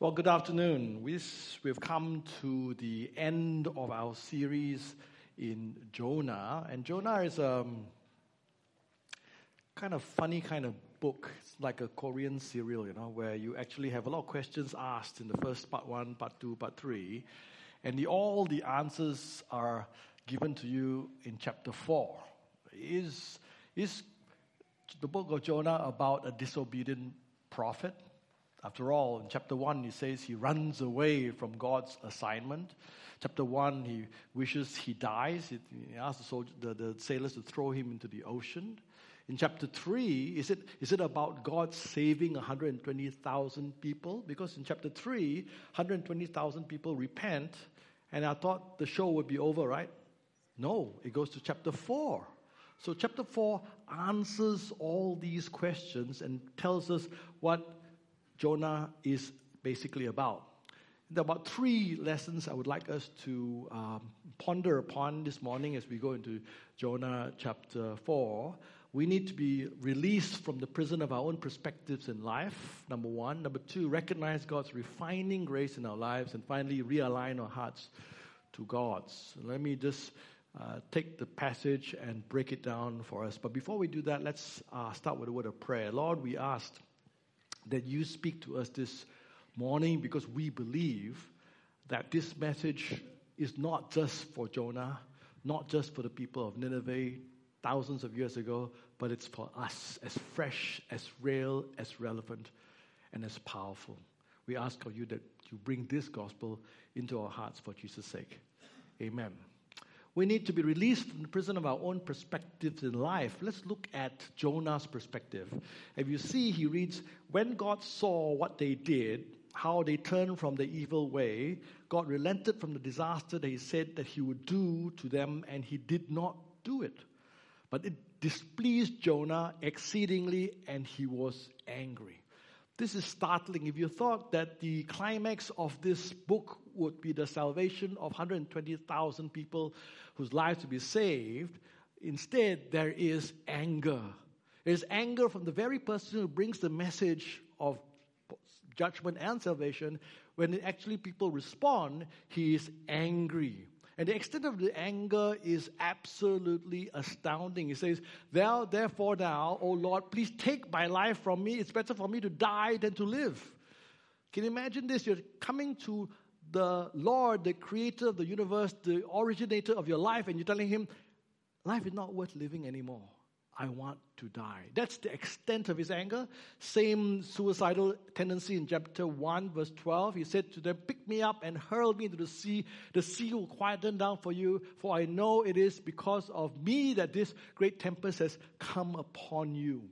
Well, good afternoon. We've come to the end of our series in Jonah. And Jonah is a kind of funny kind of book. It's like a Korean serial, where you actually have a lot of questions asked in the first part 1, part 2, part 3. And all the answers are given to you in chapter 4. Is the book of Jonah about a disobedient prophet? After all, in chapter 1, he says he runs away from God's assignment. Chapter 1, he wishes he dies. He asks the sailors to throw him into the ocean. In chapter 3, is it about God saving 120,000 people? Because in chapter 3, 120,000 people repent, and I thought the show would be over, right? No, it goes to chapter 4. So chapter 4 answers all these questions and tells us what Jonah is basically about. There are about 3 lessons I would like us to ponder upon this morning as we go into Jonah chapter 4. We need to be released from the prison of our own perspectives in life, number 1. Number 2, recognize God's refining grace in our lives. And finally, realign our hearts to God's. Let me just take the passage and break it down for us. But before we do that, let's start with a word of prayer. Lord, we ask that you speak to us this morning, because we believe that this message is not just for Jonah, not just for the people of Nineveh thousands of years ago, but it's for us, as fresh, as real, as relevant, and as powerful. We ask of you that you bring this gospel into our hearts for Jesus' sake. Amen. We need to be released from the prison of our own perspectives in life. Let's look at Jonah's perspective. If you see, he reads, when God saw what they did, how they turned from the evil way, God relented from the disaster that he said that he would do to them, and he did not do it. But it displeased Jonah exceedingly, and he was angry. This is startling. If you thought that the climax of this book would be the salvation of 120,000 people whose lives would be saved, instead there is anger. There's anger from the very person who brings the message of judgment and salvation. When actually people respond, he is angry. And the extent of the anger is absolutely astounding. He says, therefore now, O Lord, please take my life from me. It's better for me to die than to live. Can you imagine this? You're coming to the Lord, the creator of the universe, the originator of your life, and you're telling him, life is not worth living anymore. I want to die. That's the extent of his anger. Same suicidal tendency in chapter 1, verse 12. He said to them, pick me up and hurl me into the sea. The sea will quieten down for you, for I know it is because of me that this great tempest has come upon you.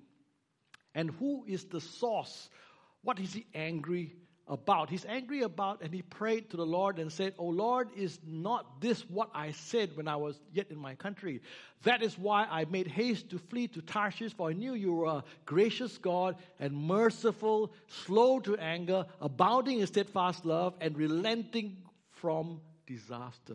And who is the source? What is he angry about? He's angry about, and he prayed to the Lord and said, "O Lord, is not this what I said when I was yet in my country? That is why I made haste to flee to Tarshish, for I knew you were a gracious God and merciful, slow to anger, abounding in steadfast love, and relenting from disaster."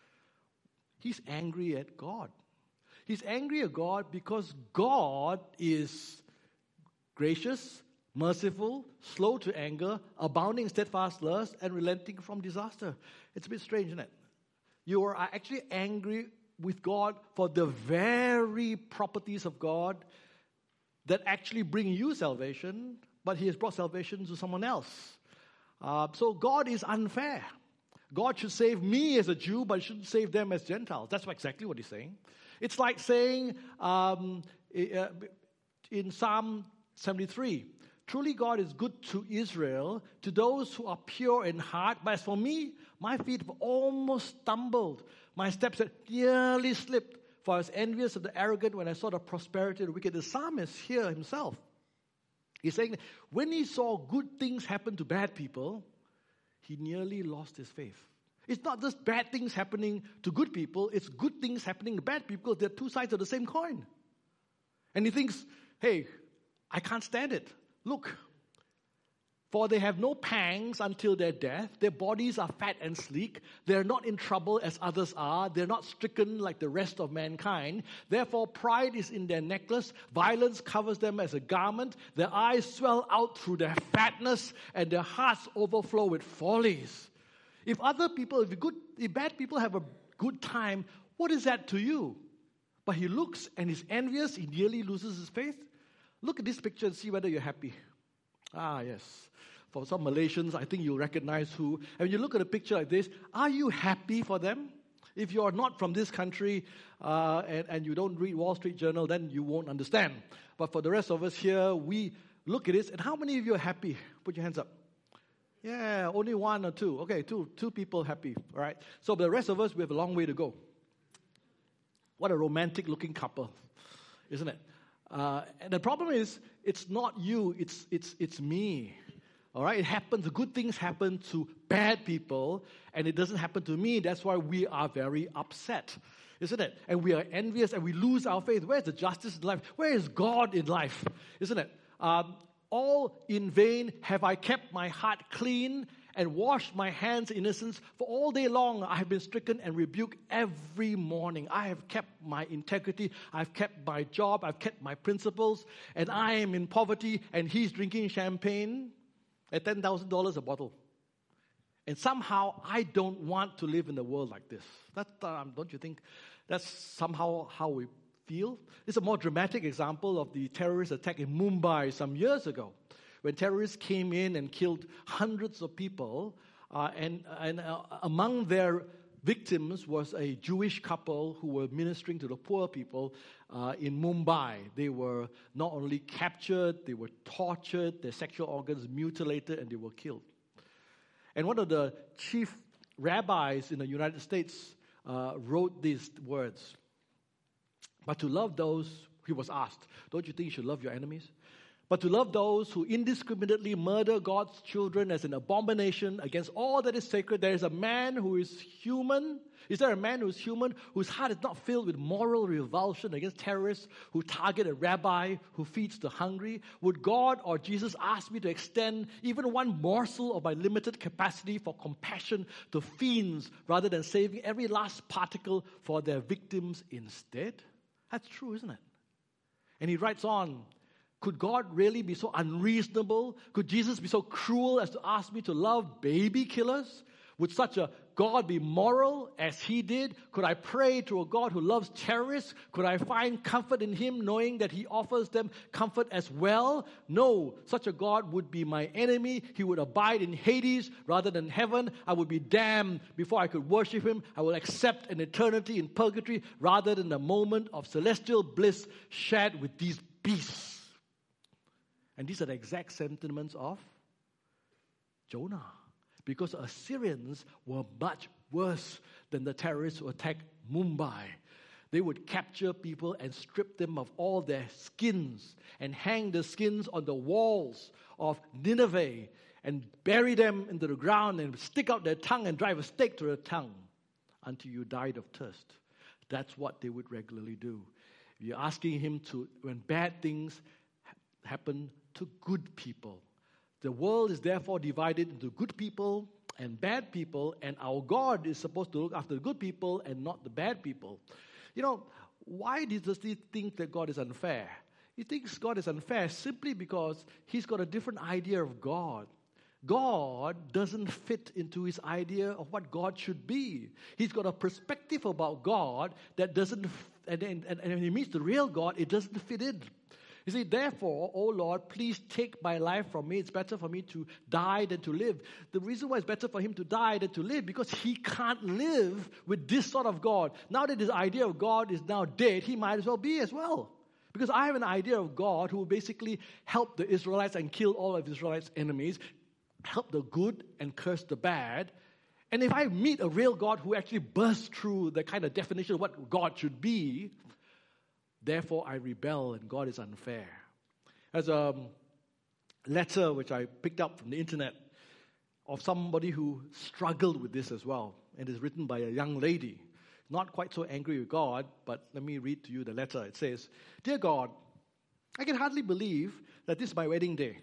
He's angry at God. He's angry at God because God is gracious, merciful, slow to anger, abounding in steadfast love, and relenting from disaster. It's a bit strange, isn't it? You are actually angry with God for the very properties of God that actually bring you salvation, but he has brought salvation to someone else. So God is unfair. God should save me as a Jew, but he shouldn't save them as Gentiles. That's exactly what he's saying. It's like saying in Psalm 73, truly God is good to Israel, to those who are pure in heart. But as for me, my feet have almost stumbled. My steps had nearly slipped. For I was envious of the arrogant when I saw the prosperity of the wicked. The psalmist here himself, he's saying that when he saw good things happen to bad people, he nearly lost his faith. It's not just bad things happening to good people, it's good things happening to bad people. They're two sides of the same coin. And he thinks, hey, I can't stand it. Look, For they have no pangs until their death. Their bodies are fat and sleek. They are not in trouble as others are. They are not stricken like the rest of mankind. Therefore, pride is in their necklace. Violence covers them as a garment. Their eyes swell out through their fatness, and their hearts overflow with follies. If bad people have a good time, what is that to you? But he looks and is envious. He nearly loses his faith. Look at this picture and see whether you're happy. Ah, yes. For some Malaysians, I think you'll recognize who. And when you look at a picture like this, are you happy for them? If you're not from this country and you don't read Wall Street Journal, then you won't understand. But for the rest of us here, we look at this. And how many of you are happy? Put your hands up. Yeah, only one or two. Okay, two people happy. All right. So the rest of us, we have a long way to go. What a romantic-looking couple, isn't it? And the problem is, it's not you, it's me. All right, it happens. The good things happen to bad people, and it doesn't happen to me. That's why we are very upset, isn't it? And we are envious, and we lose our faith. Where's the justice in life? Where is God in life? Isn't it? All in vain have I kept my heart clean and washed my hands in innocence. For all day long I have been stricken and rebuked every morning. I have kept my integrity. I've kept my job. I've kept my principles. And I am in poverty, and he's drinking champagne at $10,000 a bottle. And somehow I don't want to live in a world like this. Don't you think that's somehow how we feel? It's a more dramatic example of the terrorist attack in Mumbai some years ago, when terrorists came in and killed hundreds of people, and among their victims was a Jewish couple who were ministering to the poor people in Mumbai. They were not only captured, they were tortured, their sexual organs mutilated, and they were killed. And one of the chief rabbis in the United States wrote these words. But to love those, he was asked, don't you think you should love your enemies? But to love those who indiscriminately murder God's children as an abomination against all that is sacred, there is a man who is human. Is there a man who is human whose heart is not filled with moral revulsion against terrorists who target a rabbi who feeds the hungry? Would God or Jesus ask me to extend even one morsel of my limited capacity for compassion to fiends rather than saving every last particle for their victims instead? That's true, isn't it? And he writes on, could God really be so unreasonable? Could Jesus be so cruel as to ask me to love baby killers? Would such a God be moral as he did? Could I pray to a God who loves terrorists? Could I find comfort in him knowing that he offers them comfort as well? No, such a God would be my enemy. He would abide in Hades rather than heaven. I would be damned before I could worship him. I will accept an eternity in purgatory rather than a moment of celestial bliss shared with these beasts. And these are the exact sentiments of Jonah. Because Assyrians were much worse than the terrorists who attacked Mumbai. They would capture people and strip them of all their skins and hang the skins on the walls of Nineveh and bury them into the ground and stick out their tongue and drive a stake through their tongue until you died of thirst. That's what they would regularly do. You're asking him to, when bad things happen to good people. The world is therefore divided into good people and bad people, and our God is supposed to look after the good people and not the bad people. You know, why does he think that God is unfair? He thinks God is unfair simply because he's got a different idea of God. God doesn't fit into his idea of what God should be. He's got a perspective about God that doesn't, and when he meets the real God, it doesn't fit in. You see, therefore, O Lord, please take my life from me. It's better for me to die than to live. The reason why it's better for him to die than to live, because he can't live with this sort of God. Now that his idea of God is now dead, he might as well be as well. Because I have an idea of God who will basically help the Israelites and kill all of Israelites' enemies, help the good and curse the bad. And if I meet a real God who actually bursts through the kind of definition of what God should be, therefore, I rebel and God is unfair. There's a letter which I picked up from the internet of somebody who struggled with this as well. And it's written by a young lady. Not quite so angry with God, but let me read to you the letter. It says, Dear God, I can hardly believe that this is my wedding day.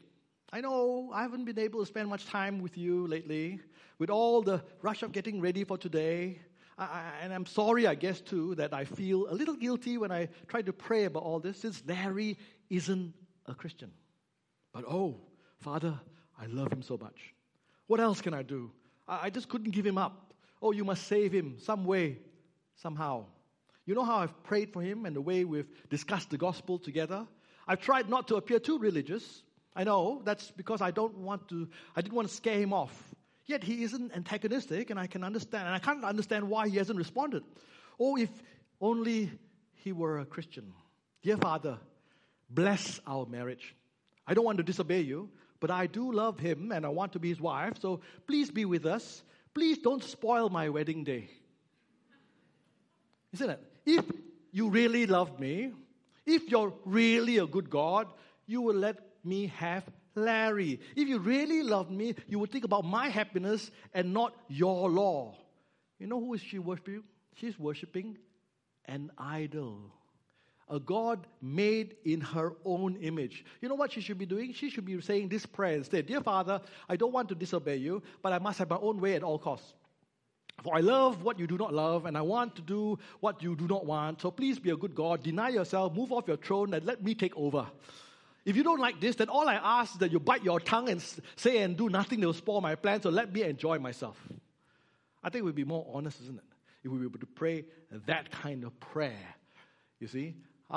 I know I haven't been able to spend much time with you lately, with all the rush of getting ready for today. And I'm sorry, I guess, too, that I feel a little guilty when I try to pray about all this, since Larry isn't a Christian. But Father, I love him so much. What else can I do? I just couldn't give him up. Oh, you must save him some way, somehow. You know how I've prayed for him and the way we've discussed the gospel together? I've tried not to appear too religious. I know that's because I didn't want to scare him off. Yet he isn't antagonistic, and I can understand. And I can't understand why he hasn't responded. Oh, if only he were a Christian. Dear Father, bless our marriage. I don't want to disobey you, but I do love him, and I want to be his wife. So please be with us. Please don't spoil my wedding day. Isn't it? If you really love me, if you're really a good God, you will let me have Larry. If you really love me, you would think about my happiness and not your law. You know who is she worshiping? She's worshiping an idol. A God made in her own image. You know what she should be doing? She should be saying this prayer instead. Dear Father, I don't want to disobey you, but I must have my own way at all costs. For I love what you do not love, and I want to do what you do not want. So please be a good God. Deny yourself, move off your throne, and let me take over. If you don't like this, then all I ask is that you bite your tongue and say and do nothing that will spoil my plan, so let me enjoy myself. I think it would be more honest, isn't it? If we were able to pray that kind of prayer. You see?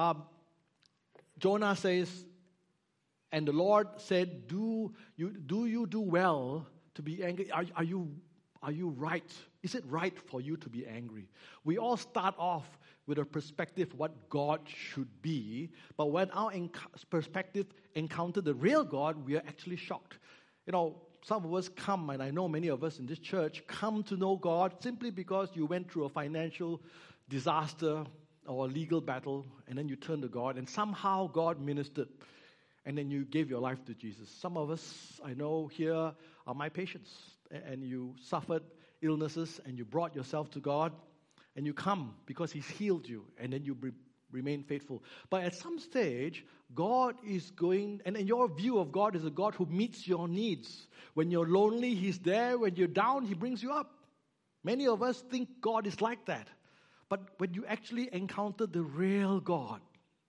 Jonah says, and the Lord said, do you do well to be angry? Are you right? Is it right for you to be angry? We all start off with a perspective of what God should be, but when our perspective encounter the real God, we are actually shocked. You know, some of us come, and I know many of us in this church come to know God simply because you went through a financial disaster or a legal battle, and then you turn to God, and somehow God ministered, and then you gave your life to Jesus. Some of us, I know here, are my patients, and you suffered illnesses, and you brought yourself to God, and you come because He's healed you, and then you remain faithful. But at some stage, God is going, and your view of God is a God who meets your needs. When you're lonely, He's there. When you're down, He brings you up. Many of us think God is like that. But when you actually encounter the real God's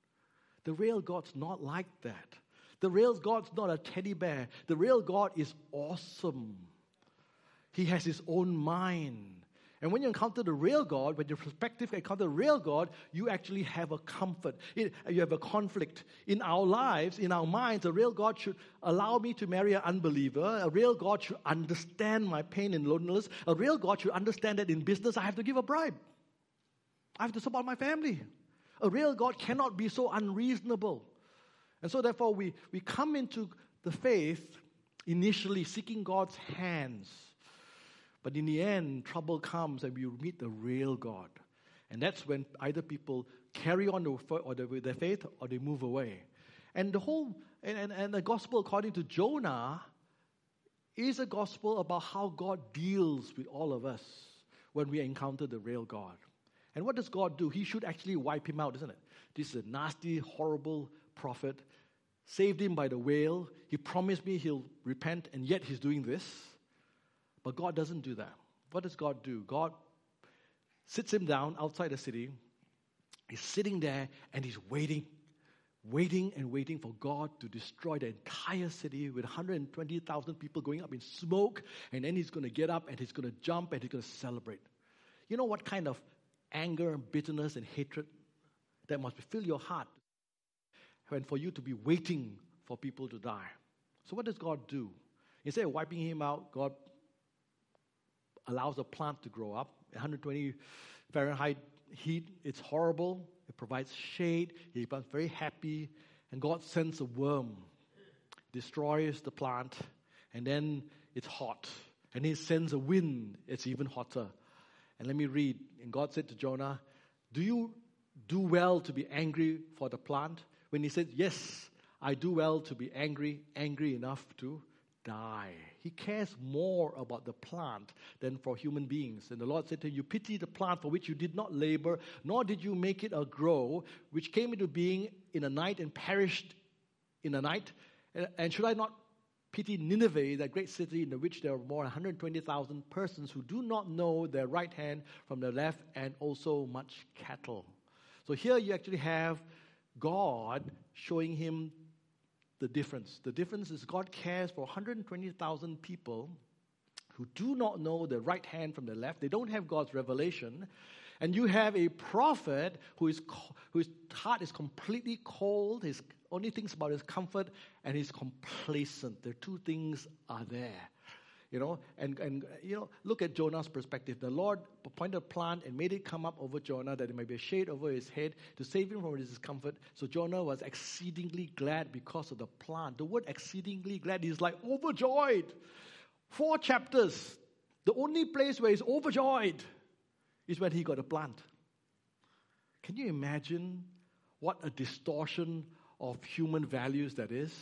not like that. The real God's not a teddy bear. The real God is awesome. He has His own mind. And when you encounter the real God, when your perspective encounter the real God, you actually have a comfort. You have a conflict. In our lives, in our minds, a real God should allow me to marry an unbeliever. A real God should understand my pain and loneliness. A real God should understand that in business I have to give a bribe. I have to support my family. A real God cannot be so unreasonable. And so therefore we come into the faith initially seeking God's hands. But in the end, trouble comes and we meet the real God. And that's when either people carry on with their faith or they move away. And the gospel according to Jonah is a gospel about how God deals with all of us when we encounter the real God. And what does God do? He should actually wipe him out, isn't it? This is a nasty, horrible prophet. Saved him by the whale. He promised me he'll repent, and yet he's doing this. But God doesn't do that. What does God do? God sits him down outside the city. He's sitting there, and he's waiting for God to destroy the entire city with 120,000 people going up in smoke, and then he's going to get up, and he's going to jump, and he's going to celebrate. You know what kind of anger and bitterness and hatred that must fill your heart when for you to be waiting for people to die. So what does God do? Instead of wiping him out, God allows a plant to grow up. 120 Fahrenheit heat, it's horrible. It provides shade. He becomes very happy. And God sends a worm, destroys the plant, and then it's hot. And he sends a wind, it's even hotter. And let me read. And God said to Jonah, do you do well to be angry for the plant? When he said, yes, I do well to be angry enough to die. He cares more about the plant than for human beings. And the Lord said to him, you pity the plant for which you did not labor, nor did you make it grow, which came into being in a night and perished in a night. And should I not Pity Nineveh, that great city in which there are more than 120,000 persons who do not know their right hand from their left, and also much cattle. So here you actually have God showing him the difference. The difference is God cares for 120,000 people who do not know the right hand from the left. They don't have God's revelation. And you have a prophet whose heart is completely cold. His only thinks about his comfort, and he's complacent. The two things are there. And look at Jonah's perspective. The Lord appointed a plant and made it come up over Jonah, that it might be a shade over his head to save him from his discomfort. So Jonah was exceedingly glad because of the plant. The word exceedingly glad is like overjoyed. 4 chapters. The only place where he's overjoyed is when he got a plant. Can you imagine what a distortion of human values that is?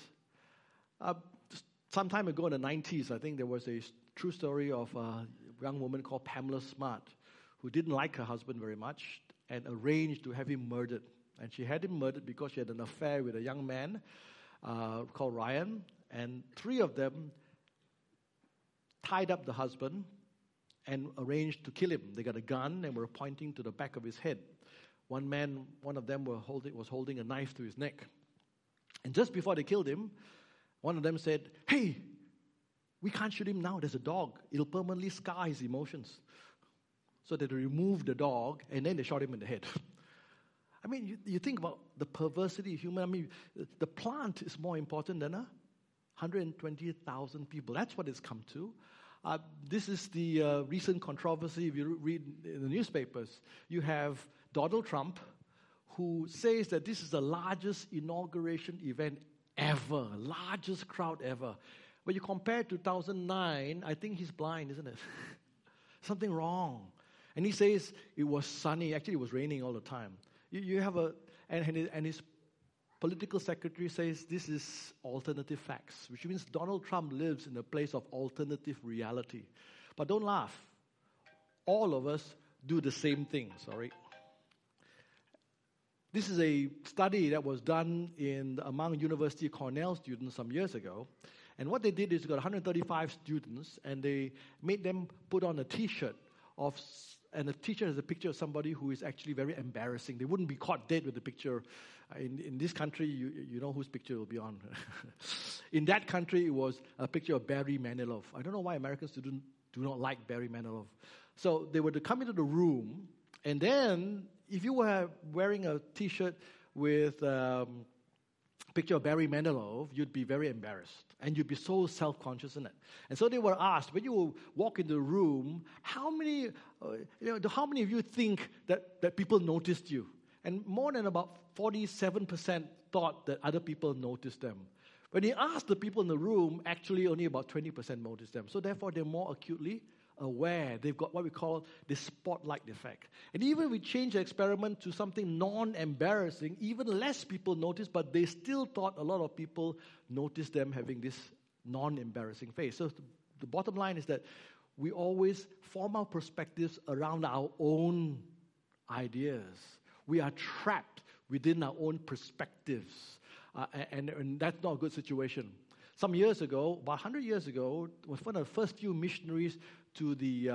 Some time ago in the 90s, I think there was a true story of a young woman called Pamela Smart, who didn't like her husband very much and arranged to have him murdered. And she had him murdered because she had an affair with a young man called Ryan. And 3 of them tied up the husband and arranged to kill him. They got a gun and were pointing to the back of his head. One of them was holding a knife to his neck. And just before they killed him, one of them said, "Hey, we can't shoot him now. There's a dog. It'll permanently scar his emotions." So they removed the dog, and then they shot him in the head. I mean, you think about the perversity of human. I mean, the plant is more important than 120,000 people. That's what it's come to. This is the recent controversy. If you read in the newspapers, you have Donald Trump, who says that this is the largest inauguration event ever, largest crowd ever. When you compare 2009, I think he's blind, isn't it? Something wrong. And he says it was sunny. Actually, it was raining all the time. You have and his political secretary says this is alternative facts, which means Donald Trump lives in a place of alternative reality. But don't laugh. All of us do the same thing, sorry. This is a study that was done among University of Cornell students some years ago. And what they did is got 135 students, and they made them put on a T-shirt and the T-shirt has a picture of somebody who is actually very embarrassing. They wouldn't be caught dead with the picture. In this country, you know whose picture it will be on. In that country, it was a picture of Barry Manilow. I don't know why American students do not like Barry Manilow. So they were to come into the room, and then if you were wearing a T-shirt with a picture of Barry Manilow, you'd be very embarrassed. And you'd be so self-conscious in it. And so they were asked, when you walk into the room, how many of you think that people noticed you? And more than about 47% thought that other people noticed them. When he asked the people in the room, actually only about 20% noticed them. So therefore, they're more acutely aware. They've got what we call the spotlight effect. And even if we change the experiment to something non-embarrassing, even less people notice, but they still thought a lot of people noticed them having this non-embarrassing face. So the bottom line is that we always form our perspectives around our own ideas. We are trapped within our own perspectives. And that's not a good situation. Some years ago, about 100 years ago, was one of the first few missionaries to the...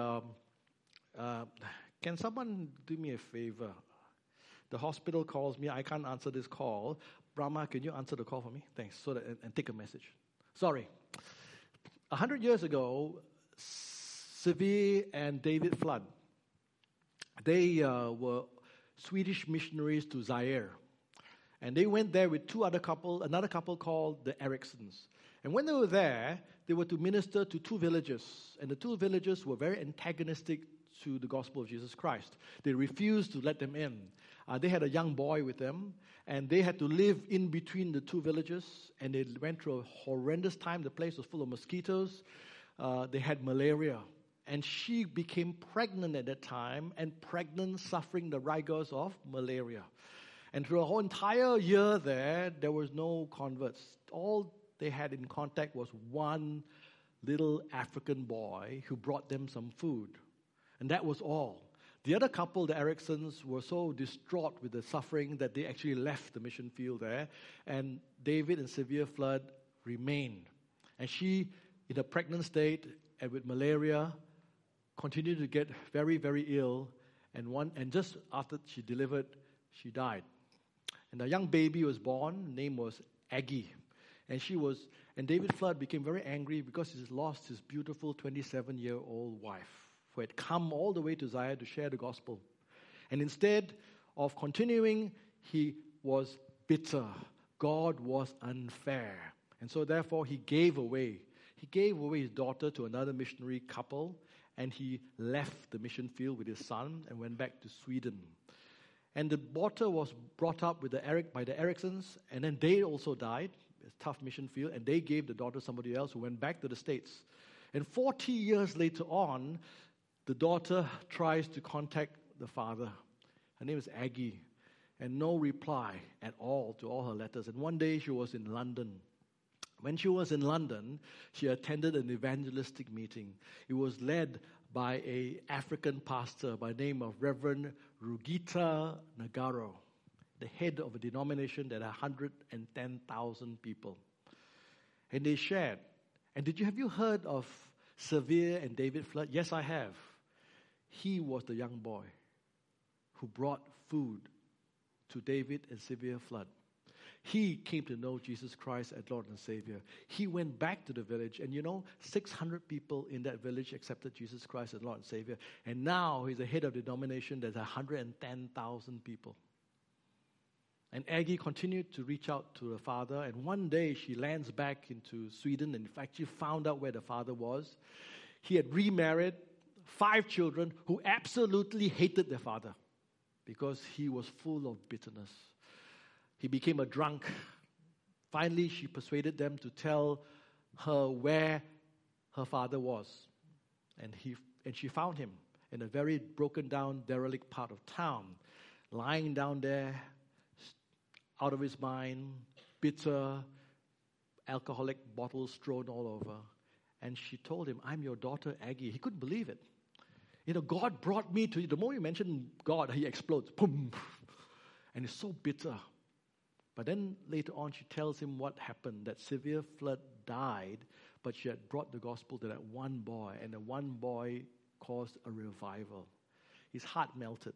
can someone do me a favor? The hospital calls me. I can't answer this call. Brahma, can you answer the call for me? Thanks. And take a message. Sorry. 100 years ago, Severe and David Flood, they were Swedish missionaries to Zaire. And they went there with another couple called the Ericsons. And when they were there, they were to minister to 2 villages. And the 2 villages were very antagonistic to the gospel of Jesus Christ. They refused to let them in. They had a young boy with them, and they had to live in between the 2 villages, and they went through a horrendous time. The place was full of mosquitoes. They had malaria. And she became pregnant at that time, and suffering the rigors of malaria. And through a whole entire year there was no converts. All they had in contact was one little African boy who brought them some food. And that was all. The other couple, the Ericsons, were so distraught with the suffering that they actually left the mission field there. And David and Severe Flood remained. And she, in a pregnant state and with malaria, continued to get very, very ill. And just after she delivered, she died. And a young baby was born. Name was Aggie. And David Flood became very angry because he lost his beautiful 27-year-old wife who had come all the way to Zion to share the gospel. And instead of continuing, he was bitter. God was unfair. And so therefore he gave away. He gave away his daughter to another missionary couple, and he left the mission field with his son and went back to Sweden. And the daughter was brought up by the Ericsons, and then they also died. It's a tough mission field, and they gave the daughter to somebody else who went back to the States. And 40 years later on, the daughter tries to contact the father. Her name is Aggie, and no reply at all to all her letters. And one day she was in London. When she was in London, she attended an evangelistic meeting. It was led by an African pastor by the name of Reverend Rugita Nagaro, the head of a denomination that had 110,000 people. And they shared. And have you heard of Sevier and David Flood? Yes, I have. He was the young boy who brought food to David and Sevier Flood. He came to know Jesus Christ as Lord and Savior. He went back to the village, and 600 people in that village accepted Jesus Christ as Lord and Savior. And now he's the head of the denomination that's 110,000 people. And Aggie continued to reach out to the father, and one day she lands back into Sweden, and in fact she found out where the father was. He had remarried, 5 children who absolutely hated their father because he was full of bitterness. He became a drunk. Finally, she persuaded them to tell her where her father was. And she found him in a very broken down, derelict part of town, lying down there, out of his mind, bitter, alcoholic bottles strewn all over. And she told him, "I'm your daughter, Aggie." He couldn't believe it. God brought me to you. The moment you mention God, he explodes. Boom. And he's so bitter. But then later on, she tells him what happened, that Sevier Flood died, but she had brought the gospel to that one boy, and the one boy caused a revival. His heart melted,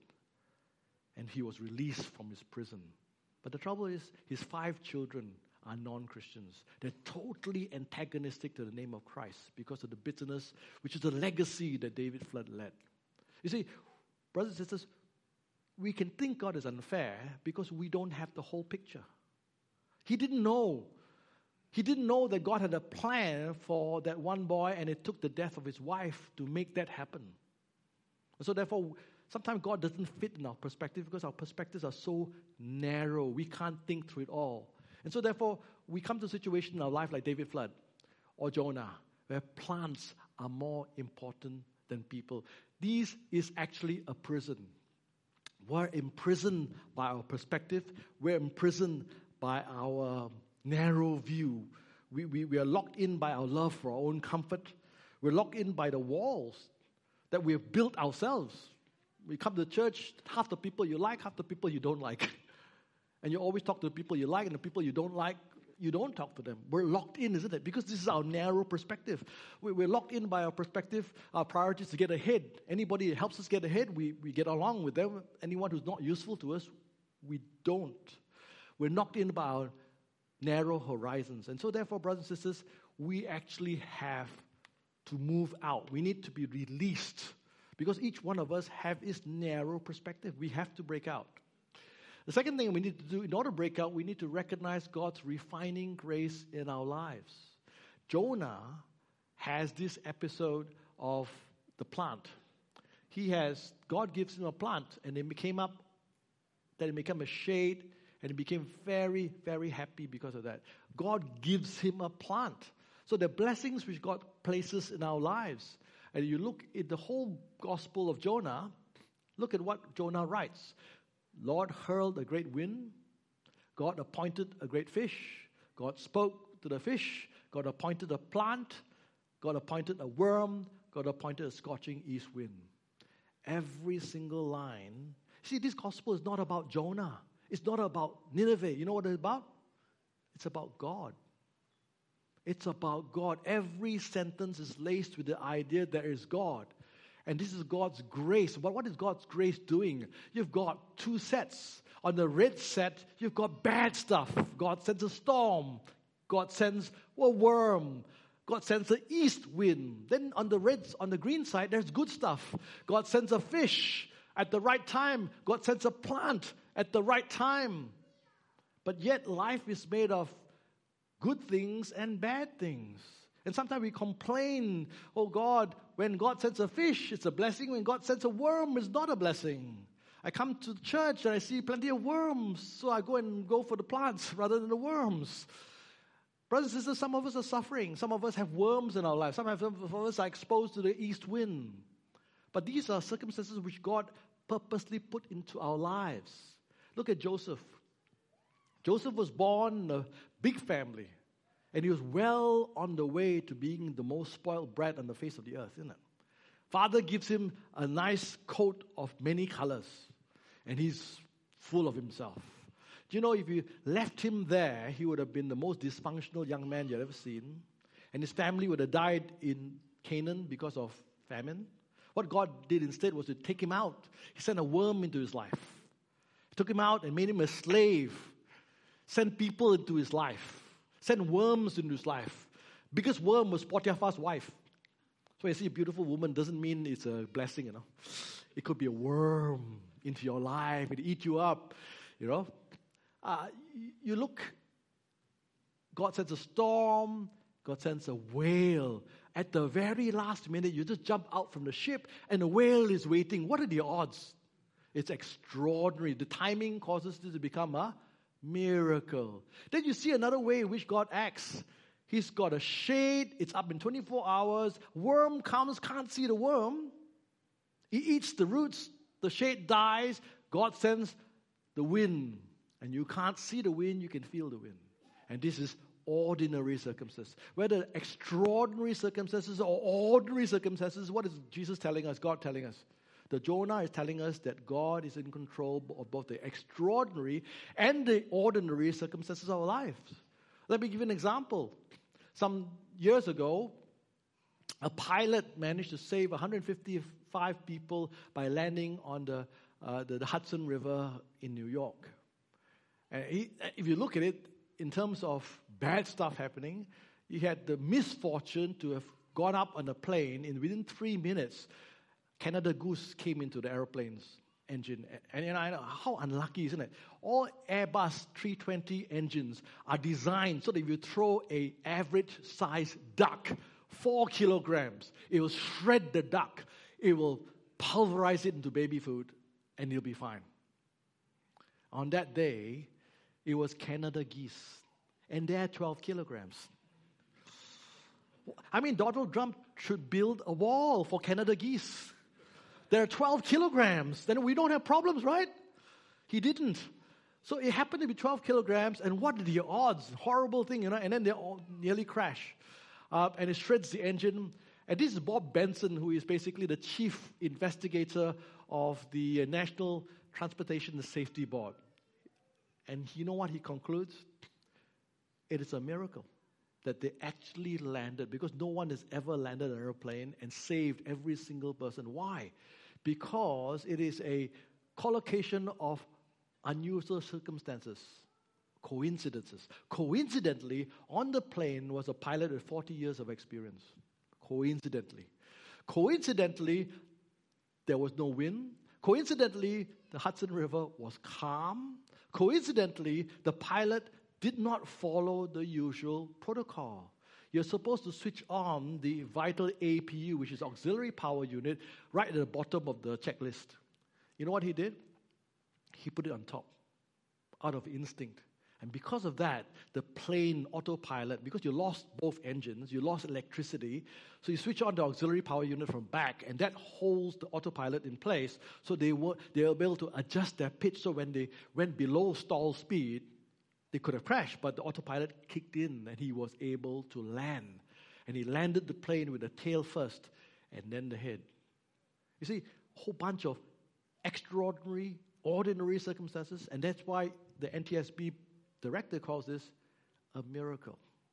and he was released from his prison. But the trouble is, his 5 children are non-Christians. They're totally antagonistic to the name of Christ because of the bitterness, which is the legacy that David Flood led. You see, brothers and sisters, we can think God is unfair because we don't have the whole picture. He didn't know. He didn't know that God had a plan for that one boy, and it took the death of his wife to make that happen. And so therefore, sometimes God doesn't fit in our perspective because our perspectives are so narrow. We can't think through it all. And so therefore, we come to a situation in our life like David Flood or Jonah, where plants are more important than people. This is actually a prison. We're imprisoned by our perspective. We're imprisoned by our narrow view. We are locked in by our love for our own comfort. We're locked in by the walls that we have built ourselves. We come to church, half the people you like, half the people you don't like. And you always talk to the people you like, and the people you don't like, you don't talk to them. We're locked in, isn't it? Because this is our narrow perspective. We're locked in by our perspective, our priorities to get ahead. Anybody that helps us get ahead, we get along with them. Anyone who's not useful to us, we don't. We're knocked in by our narrow horizons. And so therefore, brothers and sisters, we actually have to move out. We need to be released because each one of us have this narrow perspective. We have to break out. The second thing we need to do in order to break out, we need to recognize God's refining grace in our lives. Jonah has this episode of the plant. God gives him a plant, and it became a shade, and he became very, very happy because of that. God gives him a plant. So the blessings which God places in our lives. And you look at the whole Gospel of Jonah, look at what Jonah writes. Lord hurled a great wind. God appointed a great fish. God spoke to the fish. God appointed a plant. God appointed a worm. God appointed a scorching east wind. Every single line. See, this gospel is not about Jonah. It's not about Nineveh. You know what it's about? It's about God. It's about God. Every sentence is laced with the idea there is God. And this is God's grace. But what is God's grace doing? You've got two sets. On the red set, you've got bad stuff. God sends a storm. God sends a worm. God sends an east wind. Then on the green side, there's good stuff. God sends a fish at the right time. God sends a plant at the right time. But yet life is made of good things and bad things. And sometimes we complain, oh God, when God sends a fish, it's a blessing. When God sends a worm, it's not a blessing. I come to church and I see plenty of worms, so I go for the plants rather than the worms. Brothers and sisters, some of us are suffering. Some of us have worms in our lives. Some of us are exposed to the east wind. But these are circumstances which God purposely put into our lives. Look at Joseph. Joseph was born in a big family. And he was well on the way to being the most spoiled brat on the face of the earth, isn't it? Father gives him a nice coat of many colors. And he's full of himself. Do you know, if you left him there, he would have been the most dysfunctional young man you've ever seen. And his family would have died in Canaan because of famine. What God did instead was to take him out. He sent a worm into his life. He took him out and made him a slave. Sent people into his life. Sent worms into his life. Biggest worm was Potiphar's wife. So you see a beautiful woman doesn't mean it's a blessing, you know. It could be a worm into your life. It eat you up, you know. You look, God sends a storm, God sends a whale. At the very last minute, you just jump out from the ship and the whale is waiting. What are the odds? It's extraordinary. The timing causes this to become a miracle. Then you see another way in which God acts. He's got a shade, it's up in 24 hours. Worm comes, can't see the worm. He eats the roots, the shade dies. God sends the wind. And you can't see the wind, you can feel the wind. And this is ordinary circumstances. Whether extraordinary circumstances or ordinary circumstances, what is Jesus telling us, God telling us? The Jonah is telling us that God is in control of both the extraordinary and the ordinary circumstances of our lives. Let me give you an example. Some years ago, a pilot managed to save 155 people by landing on the Hudson River in New York. And if you look at it, in terms of bad stuff happening, he had the misfortune to have gone up on a plane, and within 3 minutes, Canada Goose came into the aeroplane's engine. And you know, I know, how unlucky, isn't it? All Airbus 320 engines are designed so that if you throw an average-sized duck, 4 kilograms, it will shred the duck. It will pulverize it into baby food, and you'll be fine. On that day, it was Canada geese, and they're 12 kilograms. I mean, Donald Trump should build a wall for Canada geese. They're 12 kilograms. Then we don't have problems, right? He didn't. So it happened to be 12 kilograms, and what are the odds? Horrible thing, you know, and then they all nearly crash. And it shreds the engine. And this is Bob Benson, who is basically the chief investigator of the National Transportation Safety Board. And you know what he concludes? It is a miracle that they actually landed, because no one has ever landed an airplane and saved every single person. Why? Because it is a collocation of unusual circumstances, coincidences. Coincidentally, on the plane was a pilot with 40 years of experience. Coincidentally. Coincidentally, there was no wind. Coincidentally, the Hudson River was calm. Coincidentally, the pilot did not follow the usual protocol. You're supposed to switch on the vital APU, which is auxiliary power unit, right at the bottom of the checklist. You know what he did? He put it on top, out of instinct. And because of that, the plane autopilot, because you lost both engines, you lost electricity, so you switch on the auxiliary power unit from back, and that holds the autopilot in place, so they were able to adjust their pitch, so when they went below stall speed, they could have crashed, but the autopilot kicked in, and he was able to land. And he landed the plane with the tail first, and then the head. You see, a whole bunch of extraordinary, ordinary circumstances, and that's why the NTSB director calls this a miracle.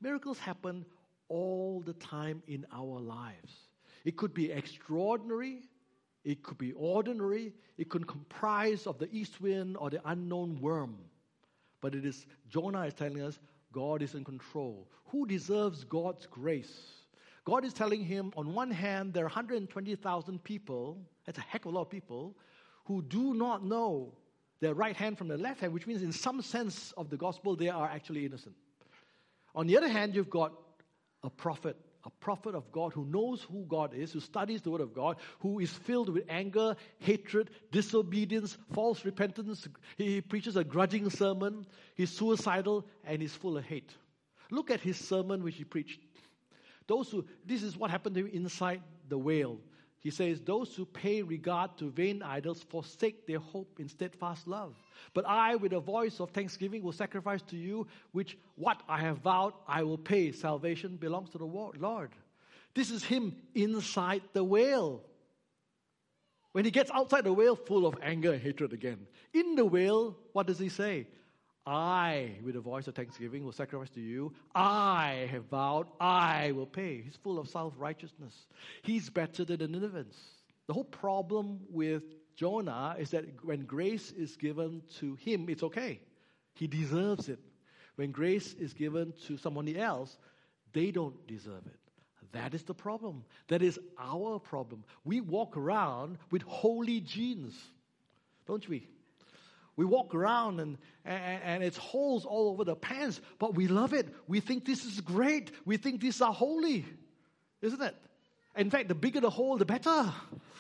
Miracles happen all the time in our lives. It could be extraordinary, it could be ordinary, it could comprise of the east wind or the unknown worm. But Jonah is telling us, God is in control. Who deserves God's grace? God is telling him, on one hand, there are 120,000 people, that's a heck of a lot of people, who do not know their right hand from their left hand, which means in some sense of the gospel, they are actually innocent. On the other hand, you've got a prophet of God who knows who God is, who studies the word of God, who is filled with anger, hatred, disobedience, false repentance. He preaches a grudging sermon. He's suicidal and he's full of hate. Look at his sermon which he preached. This is what happened to him inside the whale. He says, those who pay regard to vain idols forsake their hope in steadfast love. But I, with a voice of thanksgiving, will sacrifice to you, which what I have vowed, I will pay. Salvation belongs to the Lord. This is him inside the whale. When he gets outside the whale, full of anger and hatred again. In the whale, what does he say? I, with a voice of thanksgiving, will sacrifice to you. I have vowed, I will pay. He's full of self-righteousness. He's better than the Ninevians. The whole problem with Jonah is that when grace is given to him, it's okay. He deserves it. When grace is given to somebody else, they don't deserve it. That is the problem. That is our problem. We walk around with holy genes, don't we? We walk around and it's holes all over the pants, but we love it. We think this is great. We think these are holy, isn't it? In fact, the bigger the hole, the better.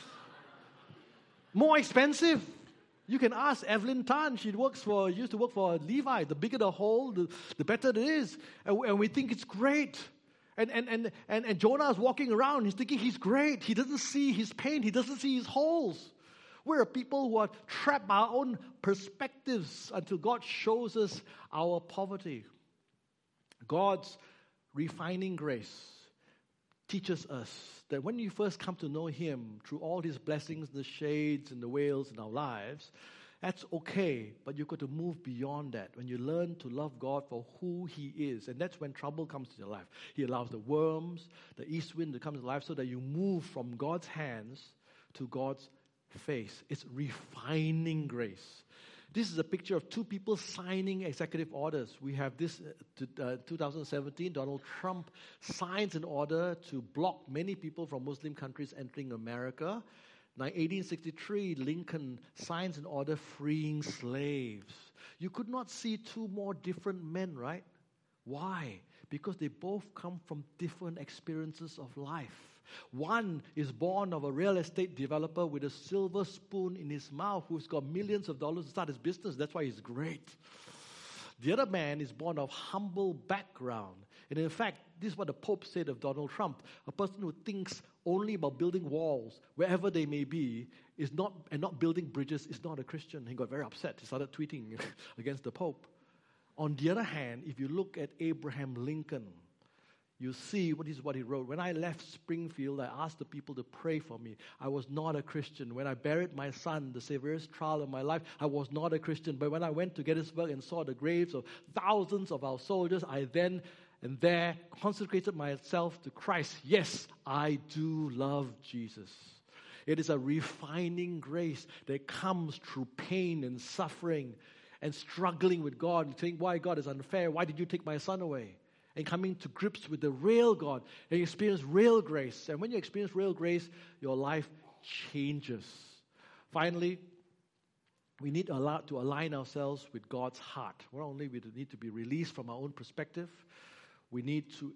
More expensive. You can ask Evelyn Tan. She used to work for Levi. The bigger the hole, the better it is. And we think it's great. And Jonah is walking around. He's thinking he's great. He doesn't see his pain. He doesn't see his holes. We're a people who are trapped by our own perspectives until God shows us our poverty. God's refining grace teaches us that when you first come to know Him through all His blessings, the shades and the whales in our lives, that's okay, but you've got to move beyond that. When you learn to love God for who He is, and that's when trouble comes to your life. He allows the worms, the east wind to come to life so that you move from God's hands to God's face. It's refining grace. This is a picture of two people signing executive orders. We have this 2017, Donald Trump signs an order to block many people from Muslim countries entering America. 1863, Lincoln signs an order freeing slaves. You could not see two more different men, right? Why? Because they both come from different experiences of life. One is born of a real estate developer with a silver spoon in his mouth who's got millions of dollars to start his business. That's why he's great. The other man is born of humble background. And in fact, this is what the Pope said of Donald Trump. A person who thinks only about building walls, wherever they may be, and not building bridges, is not a Christian. He got very upset. He started tweeting against the Pope. On the other hand, if you look at Abraham Lincoln, you see what he wrote. When I left Springfield, I asked the people to pray for me. I was not a Christian. When I buried my son, the severest trial of my life, I was not a Christian. But when I went to Gettysburg and saw the graves of thousands of our soldiers, I then and there consecrated myself to Christ. Yes, I do love Jesus. It is a refining grace that comes through pain and suffering and struggling with God and saying, why God is unfair? Why did you take my son away? And coming to grips with the real God and you experience real grace. And when you experience real grace, your life changes. Finally, we need to align ourselves with God's heart. Not only we need to be released from our own perspective, we need to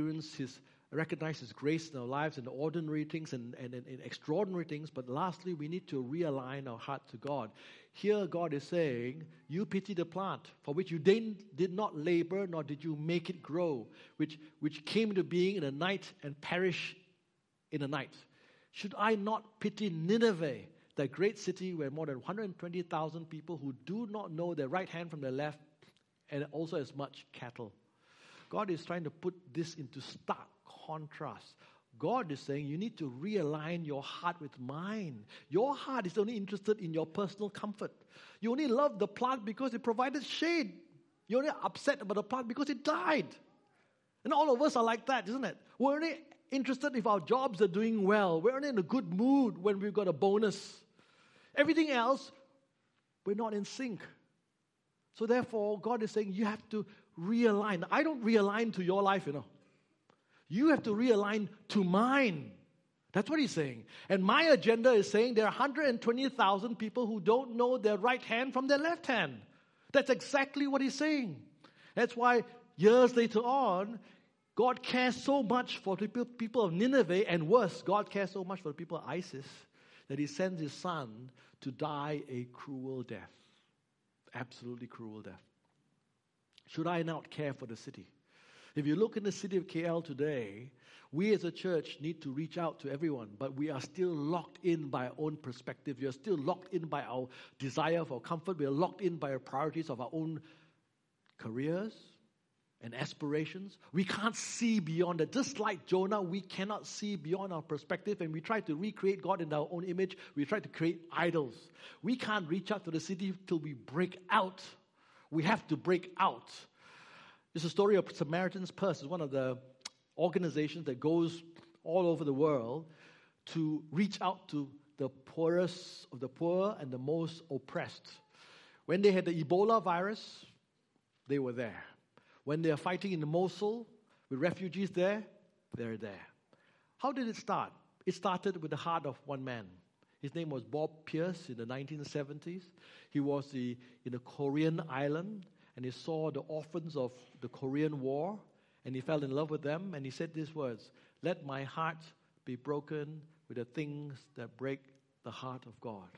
recognize His grace in our lives in the ordinary things and in extraordinary things. But lastly, we need to realign our heart to God. Here God is saying, you pity the plant for which you did not labor, nor did you make it grow, which came into being in a night and perish in a night. Should I not pity Nineveh, that great city where more than 120,000 people who do not know their right hand from their left, and also as much cattle? God is trying to put this into stark contrast. God is saying you need to realign your heart with mine. Your heart is only interested in your personal comfort. You only love the plant because it provided shade. You're only upset about the plant because it died. And all of us are like that, isn't it? We're only interested if our jobs are doing well. We're only in a good mood when we've got a bonus. Everything else, we're not in sync. So therefore, God is saying you have to realign. I don't realign to your life, You have to realign to mine. That's what he's saying. And my agenda is saying there are 120,000 people who don't know their right hand from their left hand. That's exactly what he's saying. That's why years later on, God cares so much for the people of Nineveh, and worse, God cares so much for the people of ISIS that he sends his son to die a cruel death. Absolutely cruel death. Should I not care for the city? If you look in the city of KL today, we as a church need to reach out to everyone, but we are still locked in by our own perspective. We are still locked in by our desire for comfort. We are locked in by our priorities of our own careers and aspirations. We can't see beyond that. Just like Jonah, we cannot see beyond our perspective, and we try to recreate God in our own image. We try to create idols. We can't reach out to the city till we break out. We have to break out. It's a story of Samaritan's Purse. It's one of the organizations that goes all over the world to reach out to the poorest of the poor and the most oppressed. When they had the Ebola virus, they were there. When they are fighting in Mosul with refugees there, they're there. How did it start? It started with the heart of one man. His name was Bob Pierce in the 1970s. He was in a Korean island, and he saw the orphans of the Korean War, and he fell in love with them, and he said these words, "Let my heart be broken with the things that break the heart of God."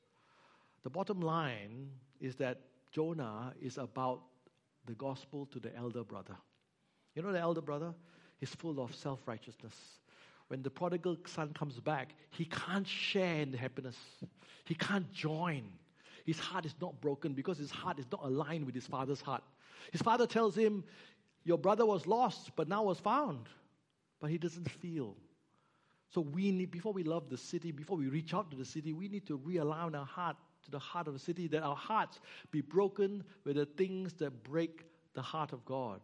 The bottom line is that Jonah is about the gospel to the elder brother. You know the elder brother? He's full of self-righteousness. When the prodigal son comes back, he can't share in the happiness. He can't join. His heart is not broken because his heart is not aligned with his father's heart. His father tells him, your brother was lost, but now was found. But he doesn't feel. So we need, before we love the city, before we reach out to the city, we need to realign our heart to the heart of the city, that our hearts be broken with the things that break the heart of God.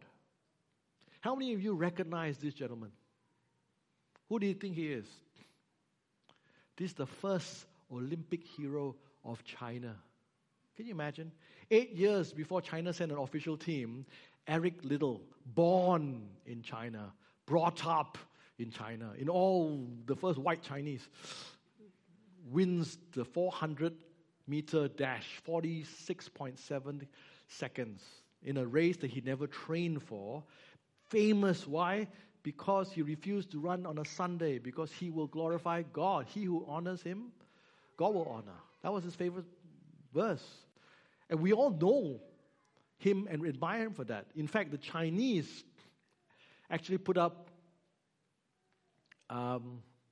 How many of you recognize this gentleman? Who do you think he is? This is the first Olympic hero of China. Can you imagine? 8 years before China sent an official team, Eric Liddell, born in China, brought up in China, in all the first white Chinese, wins the 400-meter dash, 46.7 seconds, in a race that he never trained for. Famous, why? Because he refused to run on a Sunday, because he will glorify God. He who honors him, God will honor. That was his favorite verse. And we all know him and admire him for that. In fact, the Chinese actually put up a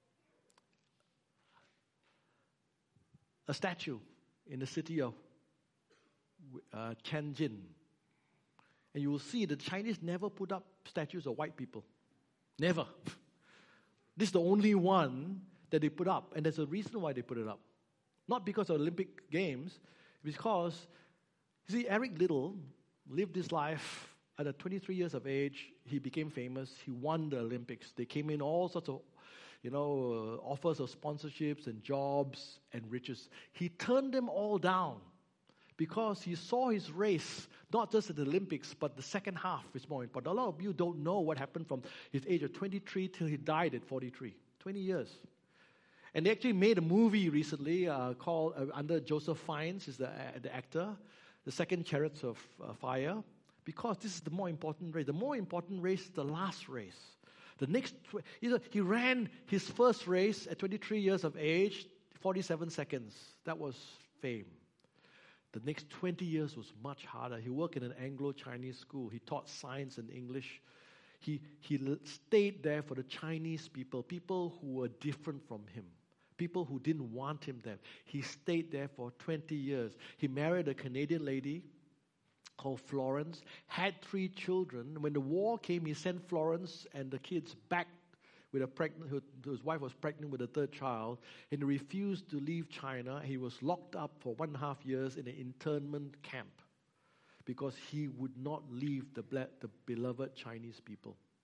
statue in the city of Tianjin. And you will see the Chinese never put up statues of white people. Never. This is the only one that they put up. And there's a reason why they put it up. Not because of Olympic Games, because, you see, Eric Liddell lived his life at 23 years of age. He became famous. He won the Olympics. They came in all sorts of, offers of sponsorships and jobs and riches. He turned them all down because he saw his race, not just at the Olympics, but the second half is more important. A lot of you don't know what happened from his age of 23 till he died at 43. 20 years. And they actually made a movie recently called, under Joseph Fiennes, is the actor, The Second Chariots of Fire, because this is the more important race. The more important race is the last race. The next, he ran his first race at 23 years of age, 47 seconds. That was fame. The next 20 years was much harder. He worked in an Anglo-Chinese school. He taught science and English. He stayed there for the Chinese people who were different from him. People who didn't want him there. He stayed there for 20 years. He married a Canadian lady called Florence, had 3 children. When the war came, he sent Florence and the kids back with his wife was pregnant with a 3rd child, and he refused to leave China. He was locked up for 1.5 years in an internment camp because he would not leave the beloved Chinese people.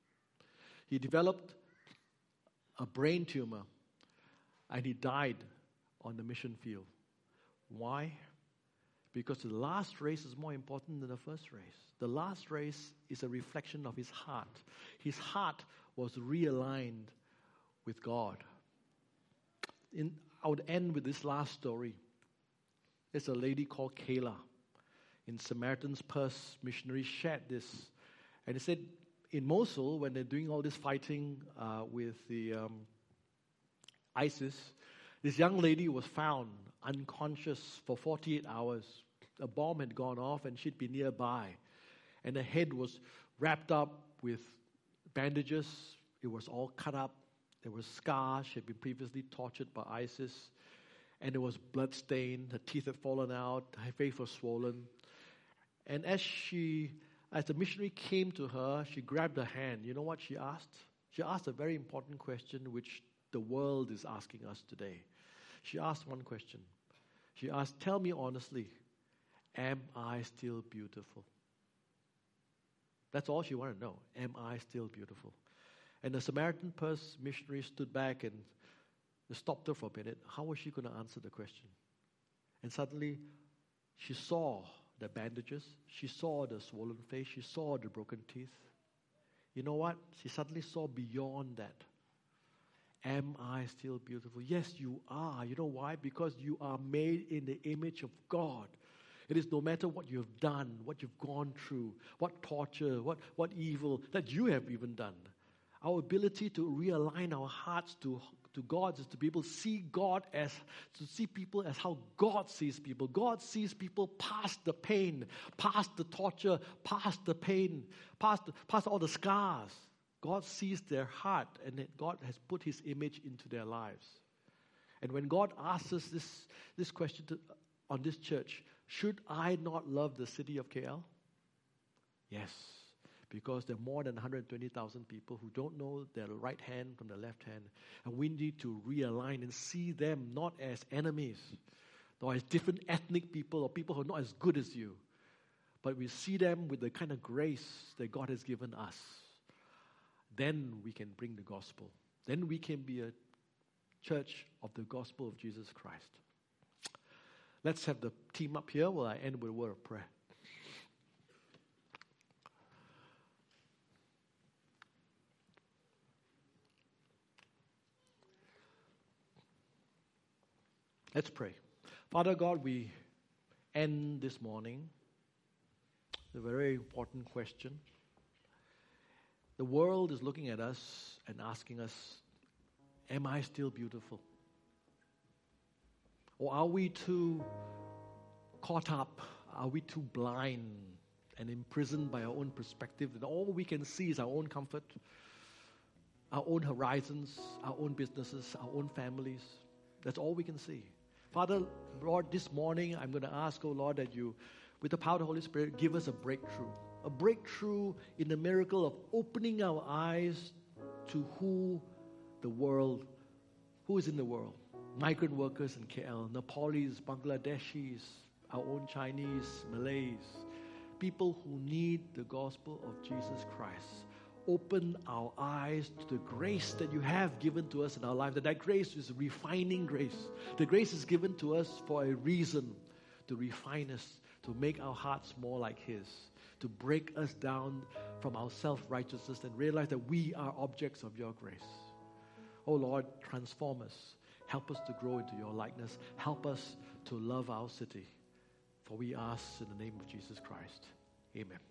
He developed a brain tumor and he died on the mission field. Why? Because the last race is more important than the first race. The last race is a reflection of his heart. His heart was realigned with God. I would end with this last story. There's a lady called Kayla. In Samaritan's Purse, missionaries shared this. And they said, in Mosul, when they're doing all this fighting with the ISIS, this young lady was found unconscious for 48 hours. A bomb had gone off and she'd been nearby. And her head was wrapped up with bandages. It was all cut up. There were scars. She had been previously tortured by ISIS. And it was blood-stained. Her teeth had fallen out. Her face was swollen. And as the missionary came to her, she grabbed her hand. You know what she asked? She asked a very important question which the world is asking us today. She asked one question. She asked, tell me honestly, am I still beautiful? That's all she wanted to know. Am I still beautiful? And the Samaritan Purse missionary stood back and stopped her for a minute. How was she going to answer the question? And suddenly, she saw the bandages. She saw the swollen face. She saw the broken teeth. You know what? She suddenly saw beyond that. Am I still beautiful? Yes, you are. You know why? Because you are made in the image of God. It is no matter what you have done, what you've gone through, what torture, what evil that you have even done. Our ability to realign our hearts to God is to be able to see people as how God sees people. God sees people past the pain, past the torture, past the pain, past all the scars. God sees their heart, and that God has put His image into their lives. And when God asks us this question on this church, should I not love the city of KL? Yes, because there are more than 120,000 people who don't know their right hand from their left hand. And we need to realign and see them not as enemies, nor as different ethnic people or people who are not as good as you, but we see them with the kind of grace that God has given us. Then we can bring the gospel. Then we can be a church of the gospel of Jesus Christ. Let's have the team up here while I end with a word of prayer. Let's pray. Father God, we end this morning with a very important question. The world is looking at us and asking us, am I still beautiful? Or are we too caught up? Are we too blind and imprisoned by our own perspective? And all we can see is our own comfort, our own horizons, our own businesses, our own families. That's all we can see. Father, Lord, this morning I'm going to ask, oh Lord, that you, with the power of the Holy Spirit, give us a breakthrough in the miracle of opening our eyes to who is in the world. Migrant workers in KL, Nepalese, Bangladeshis, our own Chinese, Malays, people who need the gospel of Jesus Christ. Open our eyes to the grace that you have given to us in our life. That grace is refining grace. The grace is given to us for a reason, to refine us, to make our hearts more like His, to break us down from our self-righteousness and realize that we are objects of your grace. Oh Lord, transform us. Help us to grow into your likeness. Help us to love our city. For we ask in the name of Jesus Christ. Amen.